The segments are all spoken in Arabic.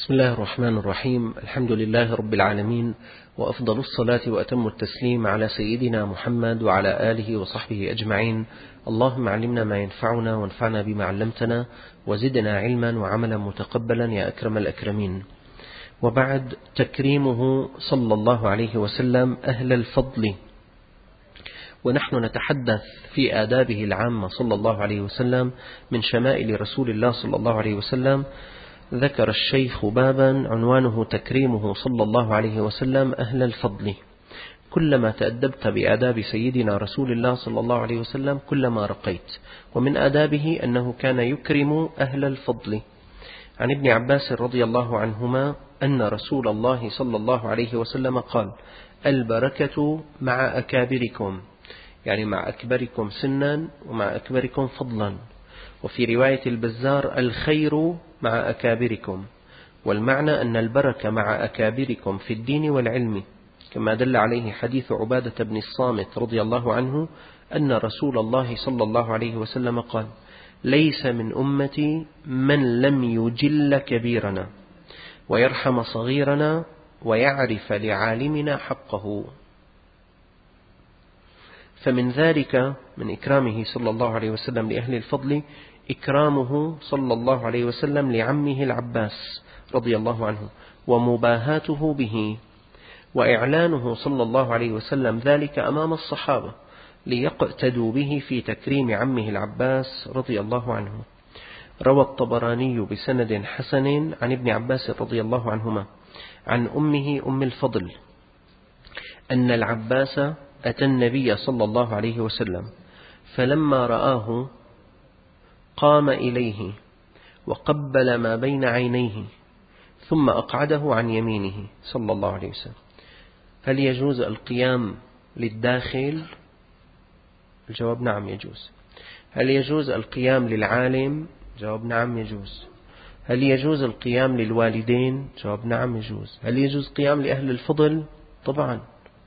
بسم الله الرحمن الرحيم. الحمد لله رب العالمين، وأفضل الصلاة وأتم التسليم على سيدنا محمد وعلى آله وصحبه أجمعين. اللهم علمنا ما ينفعنا وانفعنا بما علمتنا وزدنا علما وعملا متقبلا يا أكرم الأكرمين. وبعد، تكريمه صلى الله عليه وسلم أهل الفضل، ونحن نتحدث في آدابه العامة صلى الله عليه وسلم من شمائل رسول الله صلى الله عليه وسلم. ذكر الشيخ بابا عنوانه تكريمه صلى الله عليه وسلم أهل الفضل. كلما تأدبت بآداب سيدنا رسول الله صلى الله عليه وسلم كلما رقيت. ومن آدابه أنه كان يكرم أهل الفضل. عن ابن عباس رضي الله عنهما أن رسول الله صلى الله عليه وسلم قال: البركة مع أكابركم، يعني مع أكبركم سنا ومع أكبركم فضلا. وفي رواية البزار: الخير مع أكابركم، والمعنى أن البركة مع أكابركم في الدين والعلم، كما دل عليه حديث عبادة بن الصامت رضي الله عنه أن رسول الله صلى الله عليه وسلم قال: ليس من أمتي من لم يجل كبيرنا ويرحم صغيرنا ويعرف لعالمنا حقه. فمن ذلك، من إكرامه صلى الله عليه وسلم لأهل الفضل، إكرامه صلى الله عليه وسلم لعمه العباس رضي الله عنه ومباهاته به، وإعلانه صلى الله عليه وسلم ذلك أمام الصحابة ليقتدوا به في تكريم عمه العباس رضي الله عنه. روى الطبراني بسند حسن عن ابن عباس رضي الله عنهما عن أمه أم الفضل أن العباس أتى النبي صلى الله عليه وسلم، فلما رآه قام إليه وقبل ما بين عينيه ثم أقعده عن يمينه صلى الله عليه وسلم. هل يجوز القيام للداخل؟ الجواب: نعم يجوز. هل يجوز القيام للعالم؟ الجواب: نعم يجوز. هل يجوز القيام للوالدين؟ الجواب: نعم يجوز. هل يجوز قيام لأهل الفضل؟ طبعا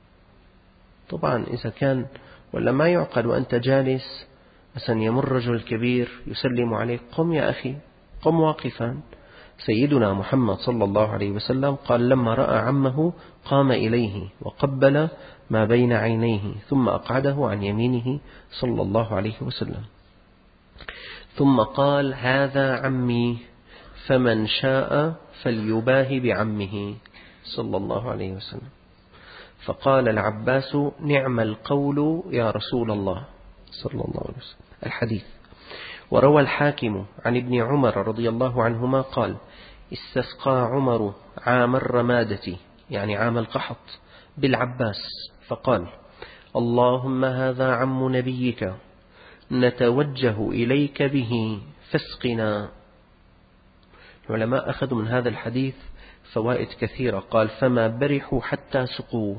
إذا كان، ولا ما يعقل وأنت جالس مثلا يمر رجل كبير يسلم عليك: قم يا أخي، قم واقفا. سيدنا محمد صلى الله عليه وسلم قال: لما رأى عمه قام إليه وقبل ما بين عينيه ثم أقعده عن يمينه صلى الله عليه وسلم، ثم قال: هذا عمي فمن شاء فليباهي بعمه صلى الله عليه وسلم. فقال العباس: نعم القول يا رسول الله صلى الله عليه وسلم. الحديث. وروى الحاكم عن ابن عمر رضي الله عنهما قال: استسقى عمر عام الرمادة، يعني عام القحط، بالعباس فقال: اللهم هذا عم نبيك نتوجه إليك به فاسقنا. العلماء أخذوا من هذا الحديث فوائد كثيرة. قال: فما برحوا حتى سقوا.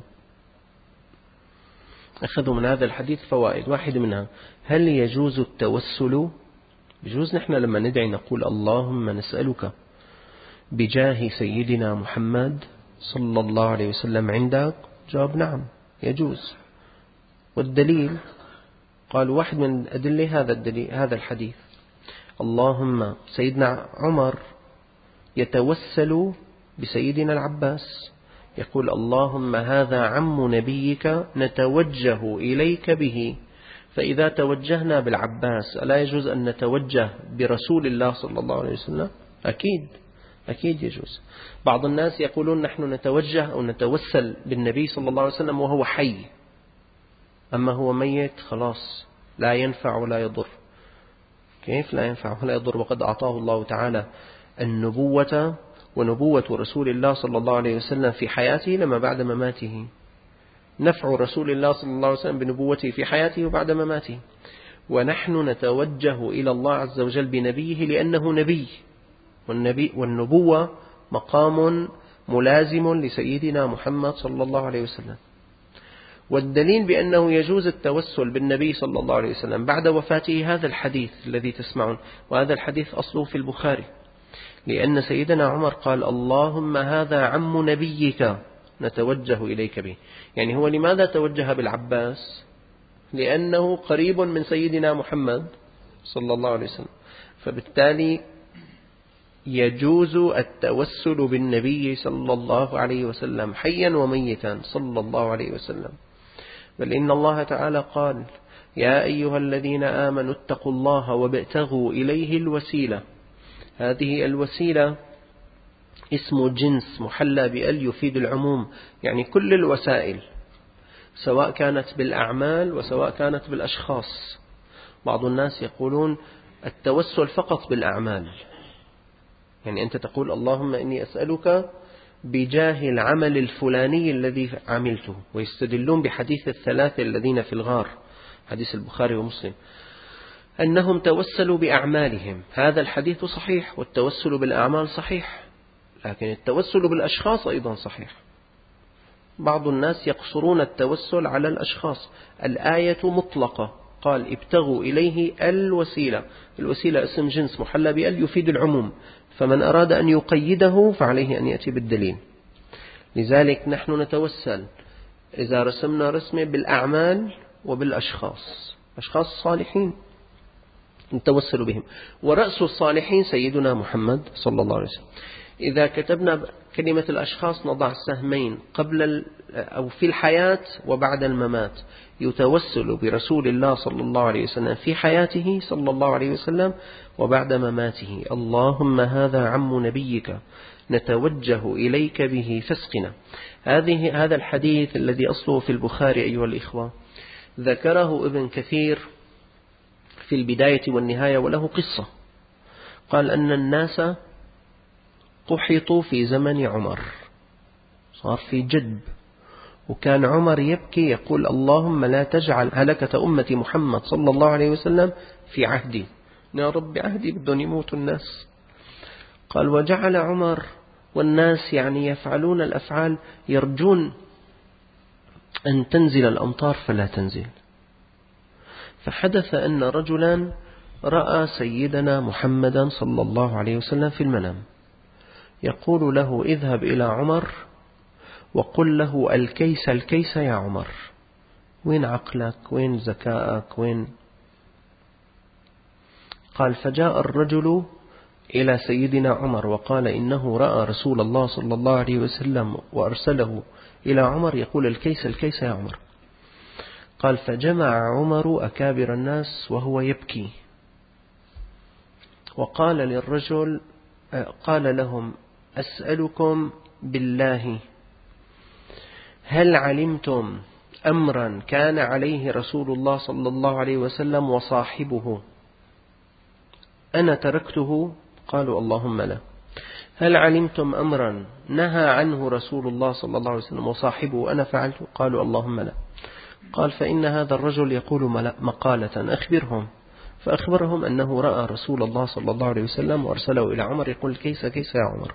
أخذوا من هذا الحديث فوائد. واحد منها: هل يجوز التوسل؟ يجوز نحن لما ندعي نقول: اللهم نسألك بجاه سيدنا محمد صلى الله عليه وسلم عندك؟ جواب: نعم يجوز. والدليل؟ قال: واحد من أدلة هذا الحديث. اللهم، سيدنا عمر يتوسل بسيدنا العباس، يقول: اللهم هذا عم نبيك نتوجه إليك به. فإذا توجهنا بالعباس ألا يجوز أن نتوجه برسول الله صلى الله عليه وسلم؟ أكيد يجوز. بعض الناس يقولون: نحن نتوجه أو نتوسل بالنبي صلى الله عليه وسلم وهو حي، أما هو ميت خلاص لا ينفع ولا يضر. كيف لا ينفع ولا يضر وقد أعطاه الله تعالى النبوة ونبوة رسول الله صلى الله عليه وسلم في حياته لما بعد مماته؟ نفع رسول الله صلى الله عليه وسلم بنبوته في حياته وبعد مماته. ونحن نتوجه إلى الله عز وجل بنبيه لأنه نبي، والنبوة مقام ملازم لسيدنا محمد صلى الله عليه وسلم. والدليل بأنه يجوز التوسل بالنبي صلى الله عليه وسلم بعد وفاته هذا الحديث الذي تسمعون، وهذا الحديث أصله في البخاري، لأن سيدنا عمر قال: اللهم هذا عم نبيك نتوجه إليك به. يعني هو لماذا توجه بالعباس؟ لأنه قريب من سيدنا محمد صلى الله عليه وسلم. فبالتالي يجوز التوسل بالنبي صلى الله عليه وسلم حيا وميتا صلى الله عليه وسلم. بل إن الله تعالى قال: يا أيها الذين آمنوا اتقوا الله وابتغوا إليه الوسيلة. هذه الوسيلة اسم جنس محلى بأل يفيد العموم، يعني كل الوسائل، سواء كانت بالأعمال وسواء كانت بالأشخاص. بعض الناس يقولون التوسل فقط بالأعمال، يعني أنت تقول: اللهم إني أسألك بجاه العمل الفلاني الذي عملته، ويستدلون بحديث الثلاثة الذين في الغار، حديث البخاري ومسلم، أنهم توسلوا بأعمالهم. هذا الحديث صحيح، والتوسل بالأعمال صحيح، لكن التوسل بالأشخاص أيضا صحيح. بعض الناس يقصرون التوسل على الأشخاص. الآية مطلقة، قال: ابتغوا إليه الوسيلة. الوسيلة اسم جنس محلى بأل يفيد العموم، فمن أراد أن يقيده فعليه أن يأتي بالدليل. لذلك نحن نتوسل إذا رسمنا رسمة بالأعمال وبالأشخاص، أشخاص صالحين نتوسل بهم، ورأس الصالحين سيدنا محمد صلى الله عليه وسلم. إذا كتبنا كلمة الأشخاص نضع سهمين قبل أو في الحياة وبعد الممات. يتوسل برسول الله صلى الله عليه وسلم في حياته صلى الله عليه وسلم وبعد مماته: اللهم هذا عم نبيك نتوجه إليك به فاسقنا. هذا الحديث الذي أصله في البخاري أيها الإخوة ذكره ابن كثير في البداية والنهاية، وله قصة. قال أن الناس قحطوا في زمن عمر، صار في جدب، وكان عمر يبكي يقول: اللهم لا تجعل هلكة أمة محمد صلى الله عليه وسلم في عهدي، يا رب عهدي بدهم يموتوا الناس. قال: وجعل عمر والناس يعني يفعلون الأفعال يرجون أن تنزل الأمطار فلا تنزل. فحدث أن رجلا رأى سيدنا محمدا صلى الله عليه وسلم في المنام، يقول له: اذهب إلى عمر وقل له الكيس الكيس يا عمر. وين عقلك؟ وين ذكائك؟ وين؟ قال: فجاء الرجل إلى سيدنا عمر وقال: إنه رأى رسول الله صلى الله عليه وسلم وأرسله إلى عمر يقول: الكيس الكيس يا عمر. قال: فجمع عمر أكابر الناس وهو يبكي، وقال للرجل، قال لهم: أسألكم بالله، هل علمتم أمرا كان عليه رسول الله صلى الله عليه وسلم وصاحبه أنا تركته؟ قالوا: اللهم لا. هل علمتم أمرا نهى عنه رسول الله صلى الله عليه وسلم وصاحبه أنا فعلته؟ قالوا: اللهم لا. قال: فإن هذا الرجل يقول مقالة، أخبرهم. فأخبرهم أنه رأى رسول الله صلى الله عليه وسلم وأرسله إلى عمر يقول: كيس كيس يا عمر.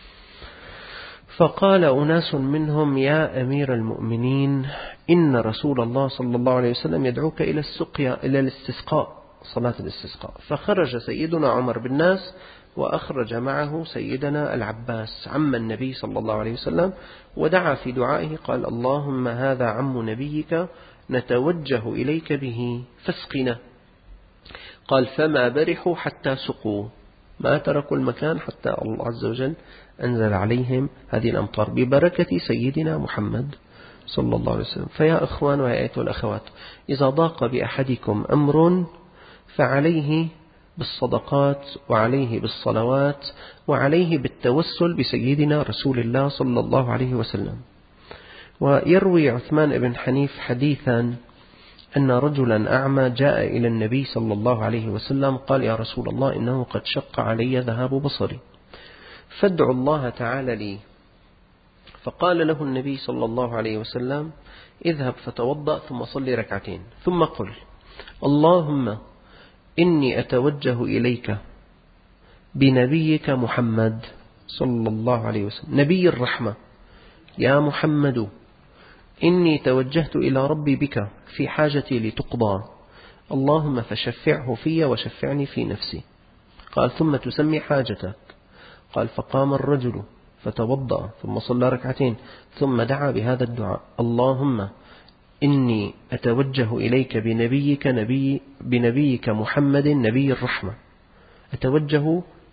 فقال أناس منهم: يا أمير المؤمنين، إن رسول الله صلى الله عليه وسلم يدعوك إلى السقيا، إلى الاستسقاء، صلاة الاستسقاء. فخرج سيدنا عمر بالناس، وأخرج معه سيدنا العباس عم النبي صلى الله عليه وسلم، ودعا في دعائه قال: اللهم هذا عم نبيك نتوجه إليك به فاسقنا. قال: فما برحوا حتى سقوا، ما تركوا المكان حتى الله عز وجل أنزل عليهم هذه الأمطار ببركة سيدنا محمد صلى الله عليه وسلم. فيا أخوان ويا أيتها الأخوات، إذا ضاق بأحدكم أمر فعليه بالصدقات، وعليه بالصلوات، وعليه بالتوسل بسيدنا رسول الله صلى الله عليه وسلم. ويروي عثمان بن حنيف حديثا أن رجلا أعمى جاء إلى النبي صلى الله عليه وسلم قال: يا رسول الله، إنه قد شق علي ذهاب بصري، فادعوا الله تعالى لي. فقال له النبي صلى الله عليه وسلم: اذهب فتوضأ ثم صلي ركعتين، ثم قل: اللهم إني أتوجه إليك بنبيك محمد صلى الله عليه وسلم نبي الرحمة، يا محمد إني توجهت إلى ربي بك في حاجتي لتقضى، اللهم فشفعه في وشفعني في نفسي. قال: ثم تسمي حاجتك. قال: فقام الرجل فتوضأ ثم صلى ركعتين، ثم دعا بهذا الدعاء: اللهم إني أتوجه إليك بنبيك محمد نبي الرحمة، أتوجه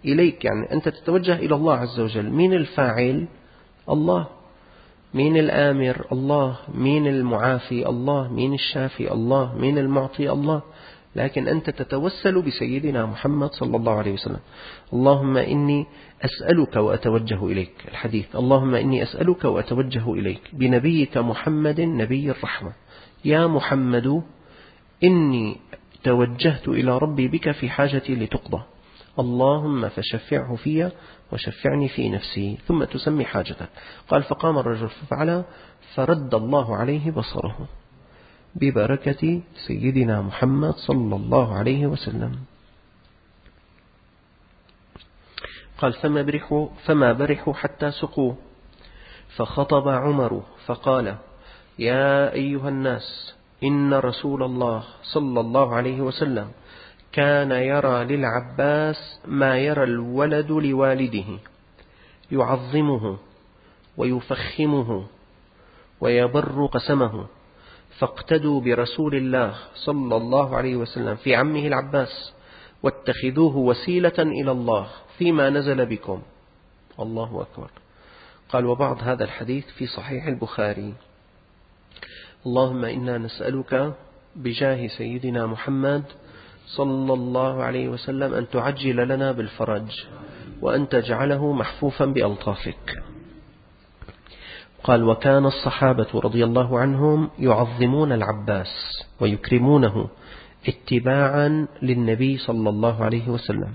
إليك، يعني أنت تتوجه إلى الله عز وجل. مين الفاعل؟ الله. مين الآمر؟ الله. مين المعافي؟ الله. مين الشافي؟ الله. مين المعطي؟ الله. لكن أنت تتوسل بسيدنا محمد صلى الله عليه وسلم. اللهم إني أسألك وأتوجه إليك، الحديث: اللهم إني أسألك وأتوجه إليك بنبيك محمد نبي الرحمة، يا محمد إني توجهت إلى ربي بك في حاجتي لتقضى، اللهم فشفعه في وشفعني في نفسي، ثم تسمي حاجتك. قال: فقام الرجل ففعل، فرد الله عليه بصره ببركة سيدنا محمد صلى الله عليه وسلم. قال: فما برحوا حتى سقوا، فخطب عمر فقال: يا أيها الناس، إن رسول الله صلى الله عليه وسلم كان يرى للعباس ما يرى الولد لوالده، يعظمه ويفخمه ويبر قسمه، فاقتدوا برسول الله صلى الله عليه وسلم في عمه العباس، واتخذوه وسيلة إلى الله فيما نزل بكم. الله أكبر. قال: وبعض هذا الحديث في صحيح البخاري: اللهم إنا نسألك بجاه سيدنا محمد صلى الله عليه وسلم أن تعجل لنا بالفرج، وأن تجعله محفوفا بألطافك. قال: وكان الصحابة رضي الله عنهم يعظمون العباس ويكرمونه اتباعا للنبي صلى الله عليه وسلم.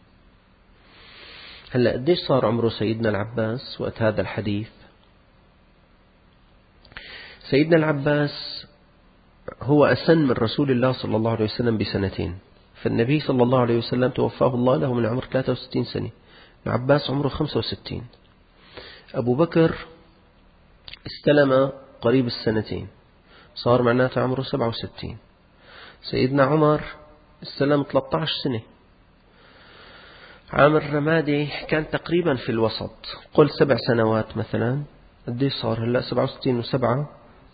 هلأ قديش صار عمره سيدنا العباس وقت هذا الحديث؟ سيدنا العباس هو أسن من رسول الله صلى الله عليه وسلم بسنتين، فالنبي صلى الله عليه وسلم توفاه الله له من عمر 63 سنة، العباس عمره 65. أبو بكر استلم قريب السنتين، صار معناته عمره 67. سيدنا عمر استلم 13 سنة. عامر الرمادي كان تقريبا في الوسط، قل 7 سنوات مثلا. قديش صار هلأ؟ 67 و7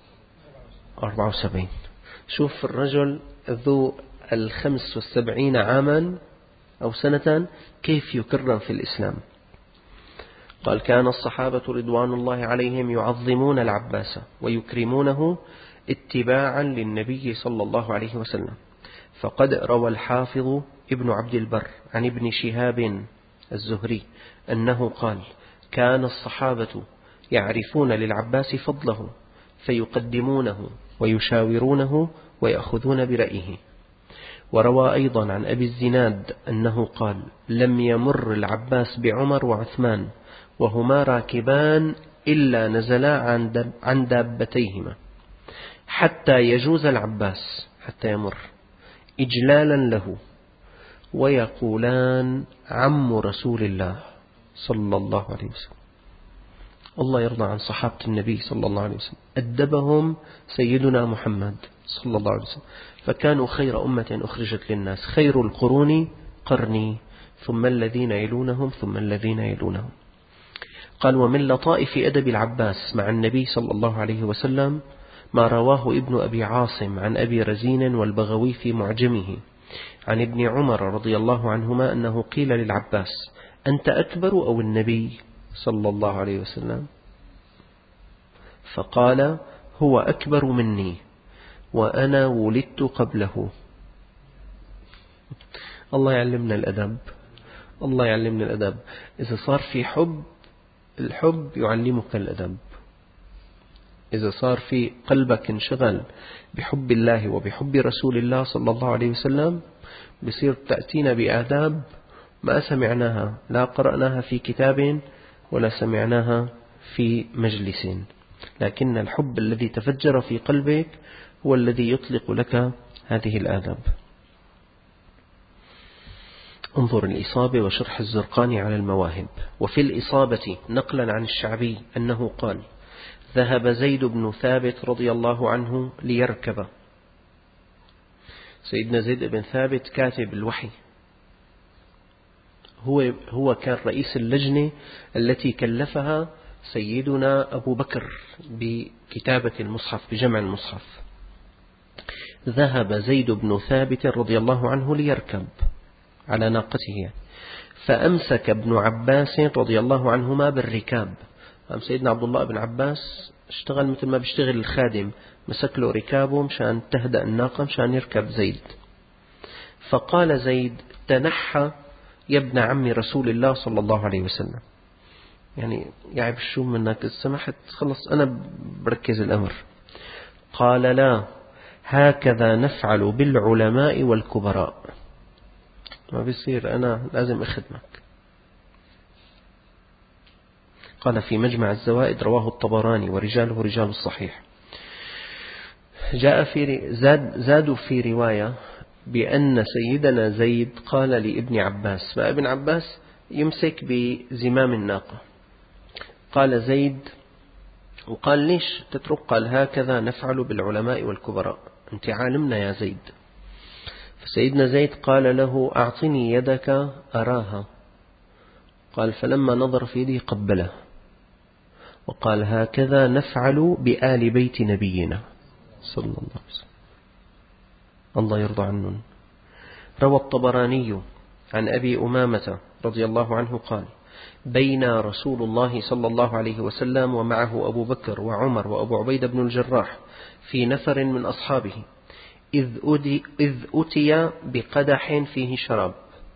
74. شوف الرجل ذو 75 عاما أو سنة كيف يكرم في الإسلام. قال: كان الصحابة رضوان الله عليهم يعظمون العباس ويكرمونه اتباعا للنبي صلى الله عليه وسلم. فقد روى الحافظ ابن عبد البر عن ابن شهاب الزهري أنه قال: كان الصحابة يعرفون للعباس فضله، فيقدمونه ويشاورونه ويأخذون برأيه. وروى أيضا عن أبي الزناد أنه قال: لم يمر العباس بعمر وعثمان وهما راكبان إلا نزلا عن دابتيهما حتى يجوز العباس، حتى يمر، إجلالا له، ويقولان: عم رسول الله صلى الله عليه وسلم. الله يرضى عن صحابة النبي صلى الله عليه وسلم، أدبهم سيدنا محمد صلى الله عليه وسلم، فكانوا خير أمة أخرجت للناس، خير القرون قرني، ثم الذين يلونهم ثم الذين يلونهم. قال: ومن لطائف أدب العباس مع النبي صلى الله عليه وسلم ما رواه ابن أبي عاصم عن أبي رزين والبغوي في معجمه عن ابن عمر رضي الله عنهما أنه قيل للعباس: أنت أكبر أو النبي صلى الله عليه وسلم؟ فقال: هو أكبر مني وأنا ولدت قبله. الله يعلمنا الأدب، الله يعلمنا الأدب. إذا صار في حب، الحب يعلمك الأدب. إذا صار في قلبك انشغل بحب الله وبحب رسول الله صلى الله عليه وسلم، بصير تأتينا بآداب ما سمعناها، لا قرأناها في كتاب ولا سمعناها في مجلس، لكن الحب الذي تفجر في قلبك هو الذي يطلق لك هذه الآداب. انظر الإصابة وشرح الزرقاني على المواهب. وفي الإصابة نقلا عن الشعبي أنه قال: ذهب زيد بن ثابت رضي الله عنه ليركب. سيدنا زيد بن ثابت كاتب الوحي، هو كان رئيس اللجنة التي كلفها سيدنا أبو بكر بكتابة المصحف، بجمع المصحف. ذهب زيد بن ثابت رضي الله عنه ليركب، على ناقته. فأمسك ابن عباس رضي الله عنهما بالركاب. سيدنا عبد الله بن عباس اشتغل مثل ما بيشتغل الخادم، مسك له ركابه مشان تهدأ الناقة مشان يركب زيد. فقال زيد: تنحى يا ابن عم رسول الله صلى الله عليه وسلم. يعني يعب شو منك، سمحت خلص أنا بركز الأمر. قال: لا، هكذا نفعل بالعلماء والكبراء، ما بيصير، أنا لازم أخدمك. قال في مجمع الزوائد: رواه الطبراني ورجاله رجال الصحيح. زادوا في رواية بأن سيدنا زيد قال لابن عباس، فابن عباس يمسك بزمام الناقة، قال زيد وقال: ليش تترك؟ قال: هكذا نفعل بالعلماء والكبراء، أنت عالمنا يا زيد. فسيدنا زيد قال له: أعطني يدك أراها. قال: فلما نظر في يده قبله وقال: هكذا نفعل بآل بيت نبينا صلى الله عليه وسلم، الله يرضى عنهم. روى الطبراني عن أبي أمامة رضي الله عنه قال: بين رسول الله صلى الله عليه وسلم ومعه أبو بكر وعمر وأبو عبيدة بن الجراح في نفر من أصحابه إذ أتي بقدح فيه شراب،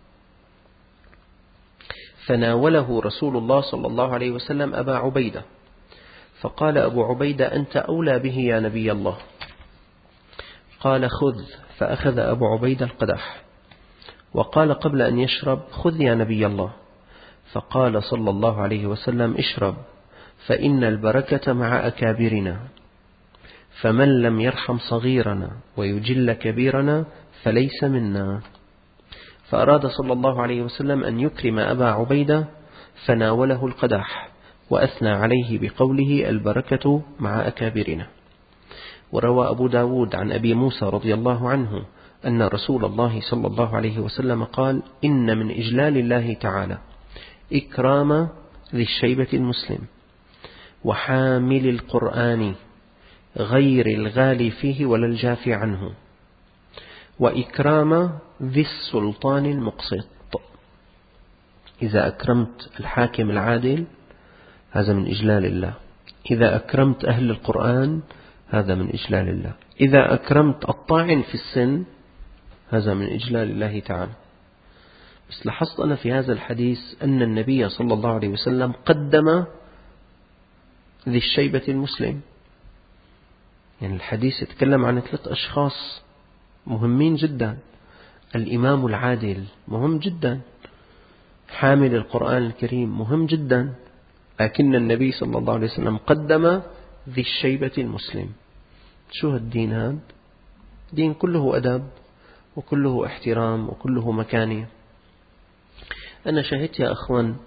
فناوله رسول الله صلى الله عليه وسلم أبا عبيدة، فقال أبو عبيدة: أنت أولى به يا نبي الله. قال: خذ. فأخذ أبو عبيدة القدح وقال قبل أن يشرب: خذ يا نبي الله. فقال صلى الله عليه وسلم: اشرب، فإن البركة مع أكابرنا، فمن لم يرحم صغيرنا ويجل كبيرنا فليس منا. فأراد صلى الله عليه وسلم أن يكرم أبا عبيدة فناوله القدح وأثنى عليه بقوله: البركة مع أكابرنا. وروى أبو داود عن أبي موسى رضي الله عنه أن رسول الله صلى الله عليه وسلم قال: إن من إجلال الله تعالى إكرام ذي الشيبة المسلم وحامل القرآن غير الغالي فيه ولا الجافي عنه، وإكرام ذي السلطان المقسط. إذا أكرمت الحاكم العادل هذا من إجلال الله، إذا أكرمت أهل القرآن هذا من إجلال الله، إذا أكرمت الطاعن في السن هذا من إجلال الله تعالى. بس لاحظت أنا في هذا الحديث أن النبي صلى الله عليه وسلم قدم ذي الشيبة المسلم. يعني الحديث يتكلم عن 3 أشخاص مهمين جدا: الإمام العادل مهم جدا، حامل القرآن الكريم مهم جدا، لكن النبي صلى الله عليه وسلم قدم ذي الشيبة المسلم. شو الدين هذا؟ دين كله أدب وكله احترام وكله مكانة. أنا شاهدت يا أخوان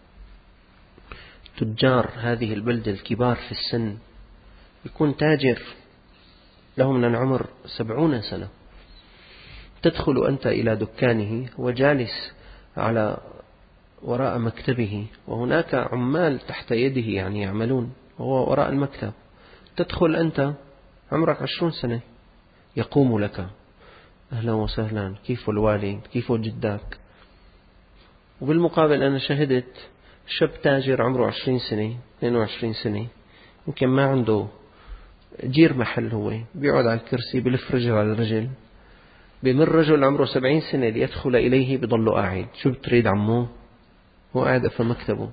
تجار هذه البلدة الكبار في السن، يكون تاجر له من العمر 70 سنة، تدخل أنت إلى دكانه وجالس على وراء مكتبه وهناك عمال تحت يده يعني يعملون وهو وراء المكتب، تدخل أنت عمرك 20 سنة يقوم لك: أهلا وسهلا، كيف الوالد، كيف جدك. وبالمقابل أنا شهدت شاب تاجر عمره 20 سنة 22 سنة يمكن ما عنده جير محل، هو بيقعد على الكرسي بلف رجل على رجل، بمر رجل عمره 70 سنة ليدخل إليه بضله قاعد. شو بتريد عمو؟ هو قاعد في مكتبه.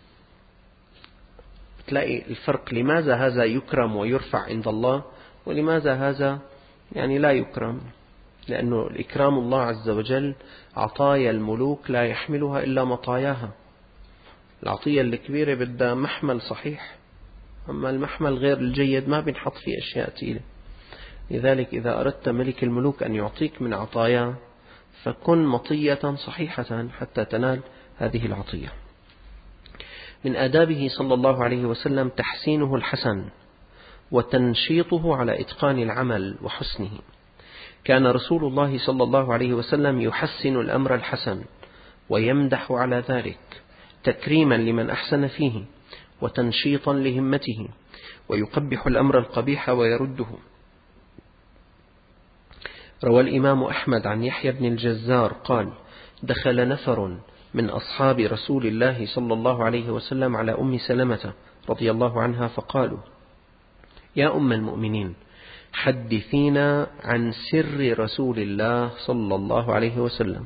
تلاقي الفرق، لماذا هذا يكرم ويرفع عند الله ولماذا هذا يعني لا يكرم؟ لأنه الإكرام الله عز وجل عطايا الملوك لا يحملها إلا مطاياها. العطية الكبيرة بدها محمل صحيح، أما المحمل غير الجيد ما بنحط فيه أشياء تقيلة. لذلك إذا أردت ملك الملوك أن يعطيك من عطاياه فكن مطية صحيحة حتى تنال هذه العطية. من آدابه صلى الله عليه وسلم تحسينه الحسن وتنشيطه على إتقان العمل وحسنه. كان رسول الله صلى الله عليه وسلم يحسن الأمر الحسن ويمدح على ذلك تكريما لمن أحسن فيه وتنشيطا لهمته، ويقبح الأمر القبيح ويرده. روى الإمام أحمد عن يحيى بن الجزار قال: دخل نفر من أصحاب رسول الله صلى الله عليه وسلم على أم سلمة رضي الله عنها فقالوا: يا أم المؤمنين، حدثينا عن سر رسول الله صلى الله عليه وسلم.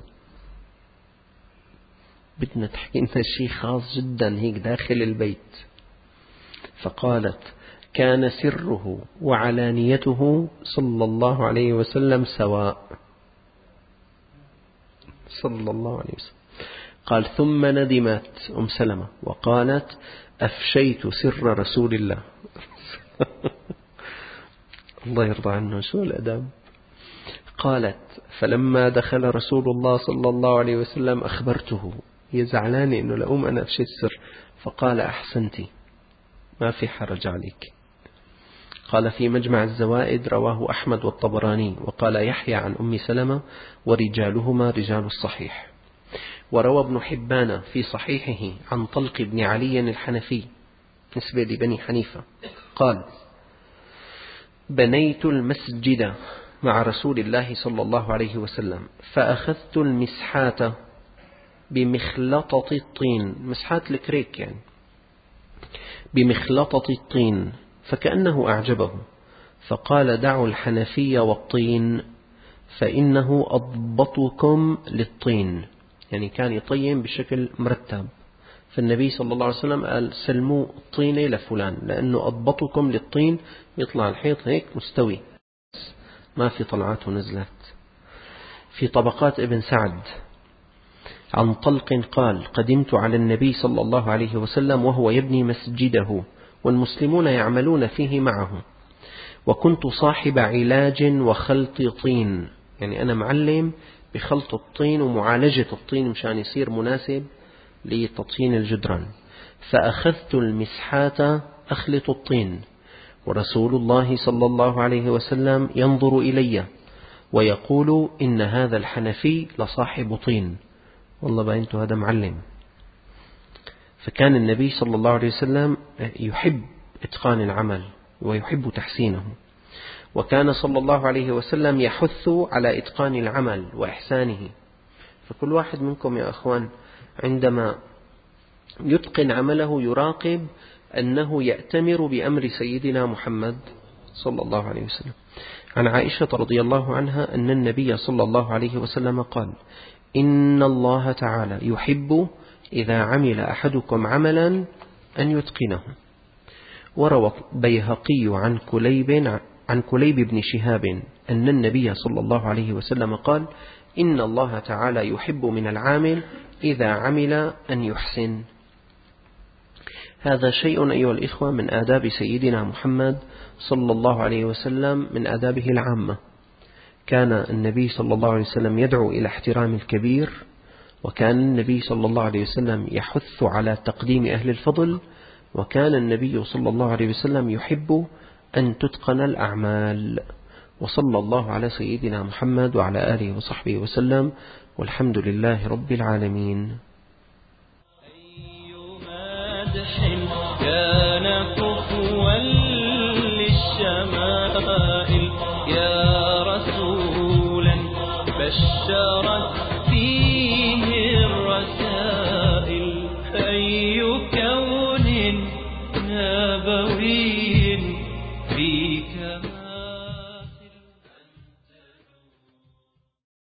بدنا تحكي لنا شيء خاص جدا هيك داخل البيت. فقالت: كان سره وعلانيته صلى الله عليه وسلم سواء، صلى الله عليه وسلم. قال: ثم ندمت أم سلمة وقالت: أفشيت سر رسول الله. الله يرضى عنه، شو الأدب. قالت: فلما دخل رسول الله صلى الله عليه وسلم أخبرته، هي زعلانة إنه لأم أنا أفشيت السر. فقال: أحسنتي، ما في حرج عليك. قال: في مجمع الزوائد رواه أحمد والطبراني. وقال يحيى عن أم سلمة: ورجالهما رجال الصحيح. وروى ابن حبان في صحيحه عن طلق بن علي الحنفي نسبة لبني حنيفة قال: بنيت المسجد مع رسول الله صلى الله عليه وسلم، فأخذت المسحات بمخلطة الطين، مسحات الكريك يعني، بمخلطة الطين، فكأنه أعجبه، فقال: دعوا الحنفي والطين فإنه أضبطكم للطين. يعني كان يطين بشكل مرتب، فالنبي صلى الله عليه وسلم قال: سلموا الطينة لفلان لأنه أضبطكم للطين، يطلع الحيط هيك مستوي ما في طلعات ونزلات. في طبقات ابن سعد عن طلق قال: قدمت على النبي صلى الله عليه وسلم وهو يبني مسجده والمسلمون يعملون فيه معه، وكنت صاحب علاج وخلط طين، يعني أنا معلم بخلط الطين ومعالجة الطين مشان يصير مناسب لتطين الجدران. فأخذت المسحات أخلط الطين، ورسول الله صلى الله عليه وسلم ينظر إلي ويقول: إن هذا الحنفي لصاحب طين، والله بأنت هذا معلم. فكان النبي صلى الله عليه وسلم يحب إتقان العمل ويحب تحسينه، وكان صلى الله عليه وسلم يحث على إتقان العمل وإحسانه. فكل واحد منكم يا أخوان عندما يتقن عمله يراقب أنه يأتمر بأمر سيدنا محمد صلى الله عليه وسلم. عن عائشة رضي الله عنها أن النبي صلى الله عليه وسلم قال: إن الله تعالى يحب إذا عمل أحدكم عملا أن يتقنه. وروى بيهقي عن كليب بن شهاب أن النبي صلى الله عليه وسلم قال: إن الله تعالى يحب من العامل إذا عمل أن يحسن. هذا شيء أيها الإخوة من آداب سيدنا محمد صلى الله عليه وسلم، من آدابه العامة. كان النبي صلى الله عليه وسلم يدعو إلى احترام الكبير، وكان النبي صلى الله عليه وسلم يحث على تقديم أهل الفضل، وكان النبي صلى الله عليه وسلم يحب أن تتقن الأعمال. وصلى الله على سيدنا محمد وعلى آله وصحبه وسلم، والحمد لله رب العالمين. كان كفوا للشمائل يا رسولا بشرت فيه الرسائل، أي كون نبوي